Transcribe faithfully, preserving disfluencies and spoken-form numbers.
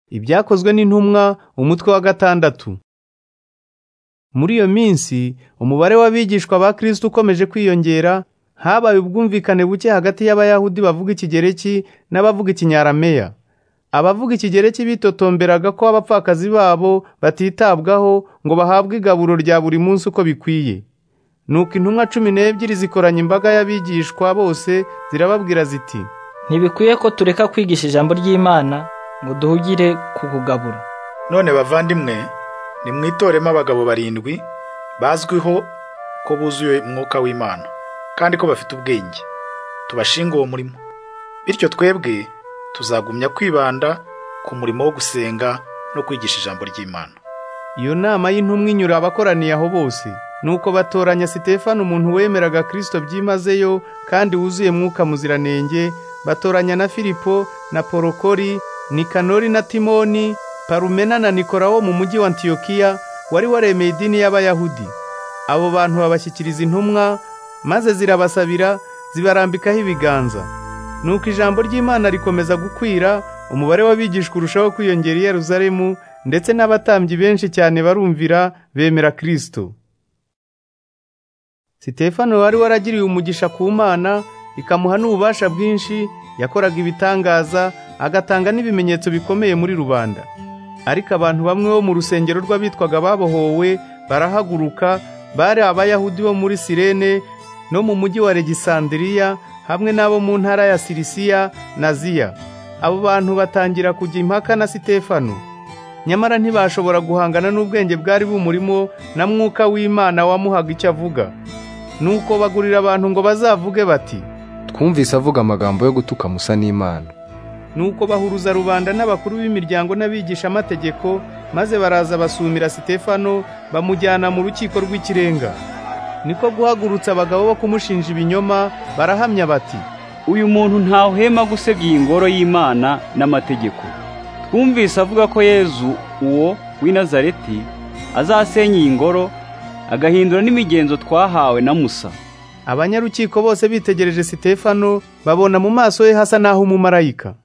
Ibyakozwe n'intumwa umutwe wa gatandatu. Muri iyo minsi umubare w'abigishwa ba Kristo ukomeje kwiyongera, habaye ubwumvikane buke hagati y'Abayahudi bavuga Ikigereki n'abavuga Ikinyarameya. Abavuga Ikigereki bitotomberaga ko abapfakazi babo batitabwaho ngo bahabwe igaburo rya buri munsi uko bikwiye. Nuko intumwa cumi n'ebyiri zikoranya imbaga y'abigishwa bose zirababwira ziti, ntibikwiye ko tureka kwigisha ijambo ry'Imana ngo duhugire ku kugabura. None bavandimwe, nimwitoremo abagabo barindwi bazwiho ko buzuye umwuka w'Imana kandi ko bafite ubwenge, tubashinga uwo murimo. Bityo twebwe tuzagumya kwibanda ku murimo wo gusenga no kwigisha ijambo ry'Imana. Iyo nama y'intumwa inyura abakoraniye aho bose, nuko batoranya Sitefano umuntu wemeraga Kristo byimazeyo kandi wuzuye mwuka muziranenge, batoranya na Filipo na Porokori, Nikanori na Timoni, Parumena na Nikora wo mu mujyi wa Antiyokiya wari waremeye idini y'Abayahudi. Abo bantu babashyikiriza intumwa, maze zirabasabira zibarambikaho ibiganza. Nuko ijambo ry'Imana rikomeza gukwira, umubare w'abigishwa urushaho kwiyongera i Yerusalemu, ndetse n'abatambyi benshi cyane barumvira bemera Kristo. Sitefano wari waragiriye umugisha ku Mana, ikamuha n'ububasha bwinshi, yakoraga ibitangaza, agatanga n'ibimenyetso bikomeye muri rubanda. Ariko abantu bamwe bo mu rusengero rw'abitwaga babohowe barahaguruka, bari Abayahudi bo muri Sirene no mu mujyi wa Legisandiriya, hamwe n'abo mu ntara ya Silisiya na Ziya. Abo bantu batangira kujya impaka na Sitefano, nyamara ntibashobora guhangana n'ubwenge bwari bumurimo na mwuka w'Imana wamuhaga icyo avuga. Nuko bagurira abantu ngo bazavuge bati, twumvise avuga amagambo yo gutuka Musa n'Imana. Nuko bahuruza rubanda n'abakuru b'imiryango n'abigisha amategeko, maze baraza basumira Sitefano bamujyana mu rukiko rw'ikirenga. Niko guhagurutsa abagabo bo kumushinja ibinyoma, barahamya bati, uyu muntu ntahwema gusebya iyi ngoro y'Imana n'amategeko. Twumvise avuga ko Yezu uwo w'i Nazareti azasenya iyi ngoro, agahindura n'imigenzo twahawe na Musa. Abanyarukiko bose bitegereje Sitefano, babona mu maso ye hasa naho umumarayika.